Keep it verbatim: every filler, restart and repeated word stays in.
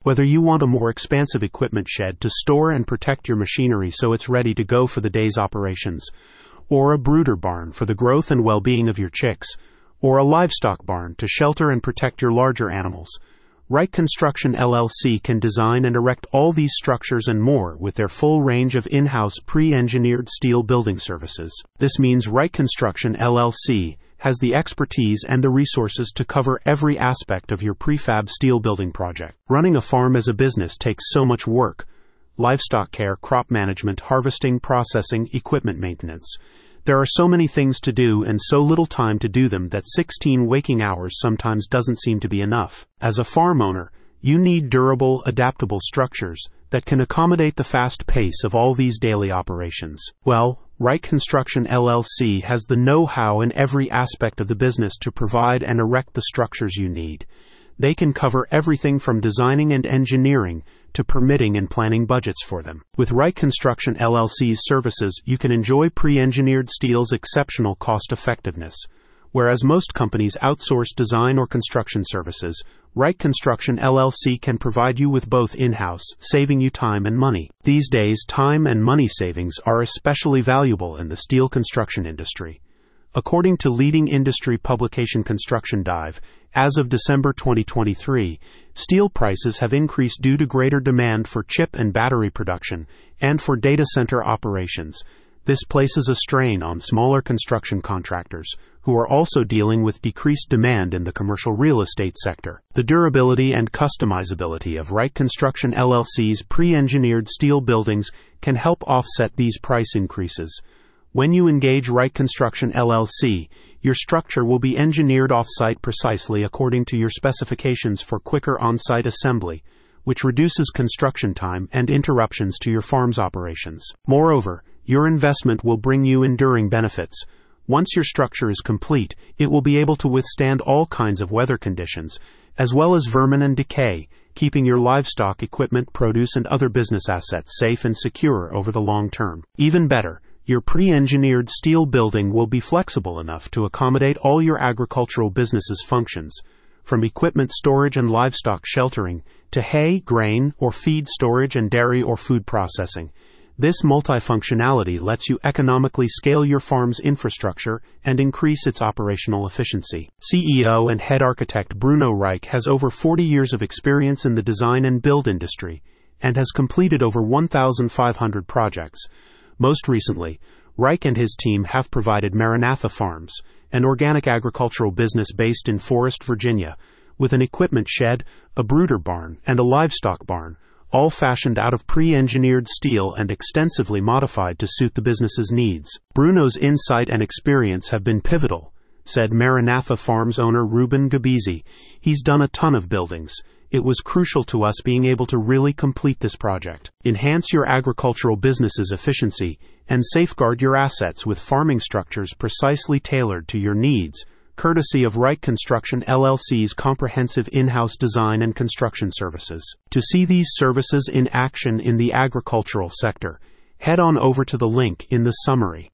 Whether you want a more expansive equipment shed to store and protect your machinery so it's ready to go for the day's operations, or a brooder barn for the growth and well-being of your chicks, or a livestock barn to shelter and protect your larger animals, Wright Construction L L C can design and erect all these structures and more with their full range of in-house pre-engineered steel building services. This means Wright Construction L L C has the expertise and the resources to cover every aspect of your prefab steel building project. Running a farm as a business takes so much work: livestock care, crop management, harvesting, processing, equipment maintenance. There are so many things to do and so little time to do them that sixteen waking hours sometimes doesn't seem to be enough. As a farm owner, you need durable, adaptable structures that can accommodate the fast pace of all these daily operations. Well, Wright Construction L L C has the know-how in every aspect of the business to provide and erect the structures you need. They can cover everything from designing and engineering to permitting and planning budgets for them. With Wright Construction L L C's services, you can enjoy pre-engineered steel's exceptional cost-effectiveness. Whereas most companies outsource design or construction services, Wright Construction L L C can provide you with both in-house, saving you time and money. These days, time and money savings are especially valuable in the steel construction industry. According to leading industry publication Construction Dive, as of December twenty twenty-three, steel prices have increased due to greater demand for chip and battery production and for data center operations. This places a strain on smaller construction contractors, who are also dealing with decreased demand in the commercial real estate sector. The durability and customizability of Wright Construction L L C's pre-engineered steel buildings can help offset these price increases. When you engage Wright Construction L L C, your structure will be engineered off-site precisely according to your specifications for quicker on-site assembly, which reduces construction time and interruptions to your farm's operations. Moreover, your investment will bring you enduring benefits. Once your structure is complete, it will be able to withstand all kinds of weather conditions, as well as vermin and decay, keeping your livestock, equipment, produce, and other business assets safe and secure over the long term. Even better, your pre-engineered steel building will be flexible enough to accommodate all your agricultural business's functions, from equipment storage and livestock sheltering to hay, grain, or feed storage and dairy or food processing. This multifunctionality lets you economically scale your farm's infrastructure and increase its operational efficiency. C E O and head architect Bruno Reich has over forty years of experience in the design and build industry and has completed over one thousand five hundred projects. Most recently, Reich and his team have provided Maranatha Farms, an organic agricultural business based in Forest, Virginia, with an equipment shed, a brooder barn, and a livestock barn, all fashioned out of pre-engineered steel and extensively modified to suit the business's needs. Bruno's insight and experience have been pivotal, said Maranatha Farms owner Ruben Gabizi. He's done a ton of buildings. It was crucial to us being able to really complete this project. Enhance your agricultural business's efficiency and safeguard your assets with farming structures precisely tailored to your needs, courtesy of Wright Construction L L C's comprehensive in-house design and construction services. To see these services in action in the agricultural sector, head on over to the link in the summary.